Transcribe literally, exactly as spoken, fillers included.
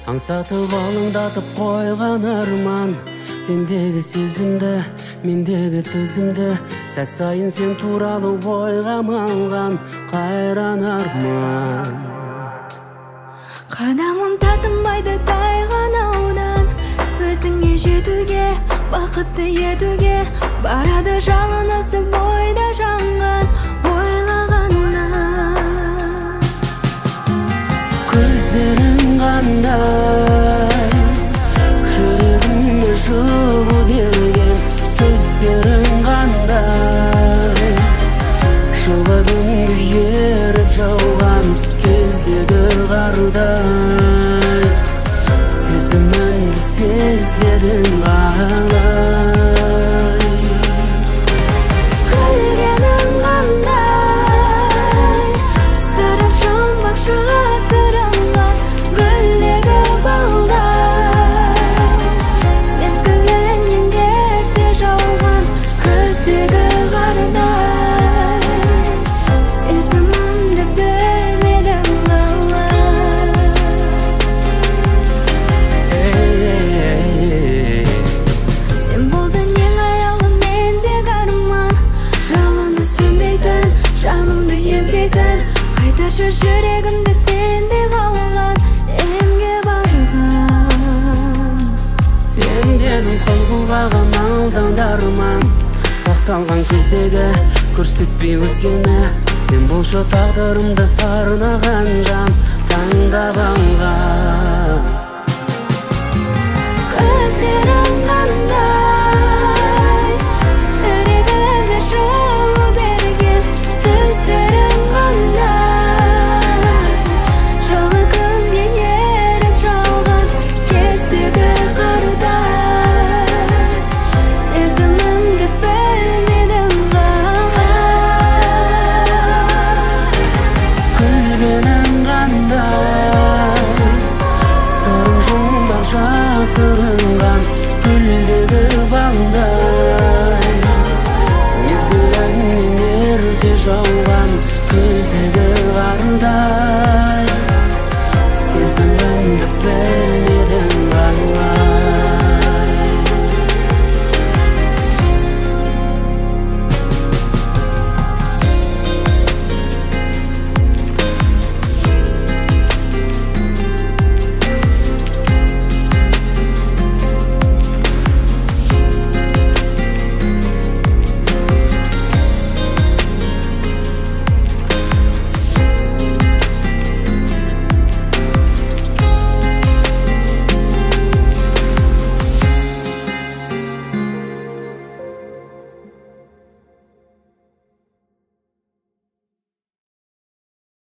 аңсатып алаңдатып қойған арман. Сендегі сезімді, мендегі төзімді, сәт сайын сен туралы ойға малған қайран арман. Қадамым тартынбайды тайған аудан, өзіңе жетуге, бақытты етуге, барады жалынысы бойда жанған ойлағаннан. Көздерің қандай, жүрегіме жылу берген, сөздерің қандай, жылы күнді еріп жауған кездегі қардай, сезімімді сезбедің қалай. Күлгенің қандай, сырың шықпақ жасырынған гүлдегі балдай, мезгілінен ерте жауған күздегі қардай, сезімімді білмедің қалай. Сен болдың ең аялым, мендегі арман, жалыны сөнбейтін, жанымды емдейтін, қайташы жүрегімді сенде қалған емге барған. Сен менің қол бұлғаған алдандарман, сақталған көздегі көрсетпей өзгені. Сен болшы тағдырымды арнаған жан, таңдап алған.